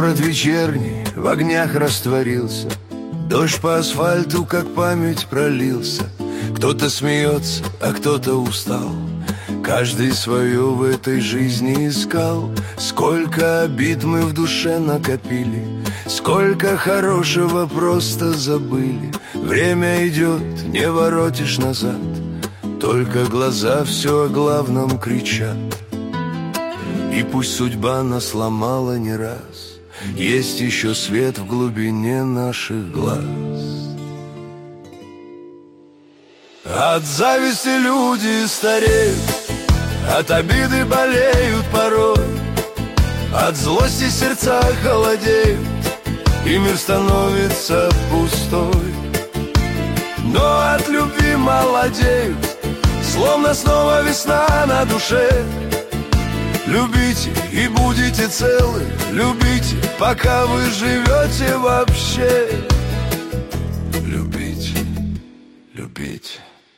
Город вечерний в огнях растворился, дождь по асфальту, как память, пролился. Кто-то смеется, а кто-то устал, каждый свое в этой жизни искал. Сколько обид мы в душе накопили, сколько хорошего просто забыли. Время идет, не воротишь назад, только глаза все о главном кричат. И пусть судьба нас сломала не раз, есть еще свет в глубине наших глаз. От зависти люди стареют, от обиды болеют порой, от злости сердца холодеют, и мир становится пустой. Но от любви молодеют, словно снова весна на душе. Любите и будете целы, любите, пока вы живете вообще. Любите, любите.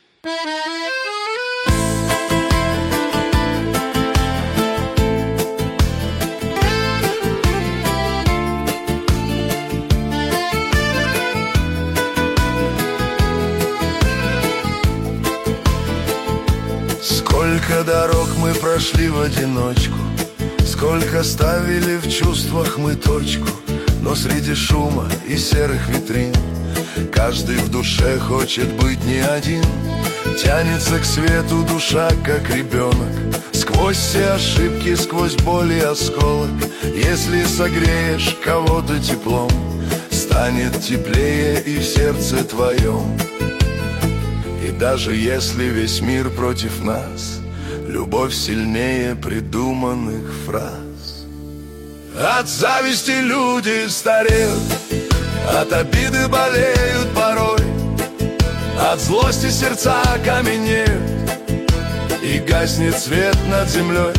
Сколько дорог мы прошли в одиночку, сколько ставили в чувствах мы точку. Но среди шума и серых витрин каждый в душе хочет быть не один. Тянется к свету душа, как ребенок, сквозь все ошибки, сквозь боль и осколок. Если согреешь кого-то теплом, станет теплее и в сердце твоем. И даже если весь мир против нас, любовь сильнее придуманных фраз. От зависти люди стареют, от обиды болеют порой, от злости сердца каменеют, и гаснет свет над землей.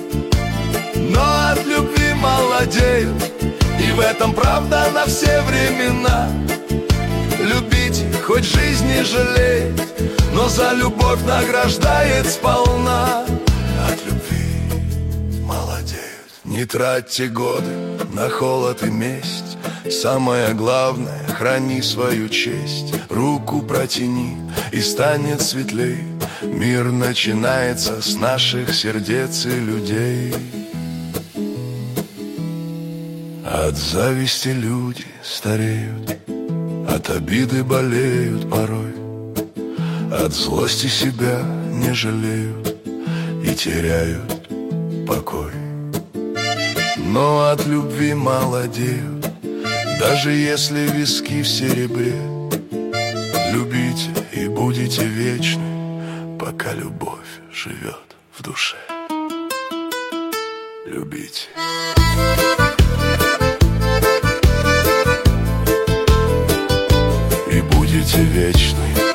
Но от любви молодеют, и в этом правда на все времена. Любите, хоть жизнь не жалеет, но за любовь награждает сполна. От любви молодеют. Не тратьте годы на холод и месть, самое главное, храни свою честь. Руку протяни, и станет светлей. Мир начинается с наших сердец и людей. От зависти люди стареют, от обиды болеют порой, от злости себя не жалеют и теряют покой. Но от любви молодеют, даже если виски в серебре. Любите и будете вечны, пока любовь живет в душе. Любите. И будете вечны,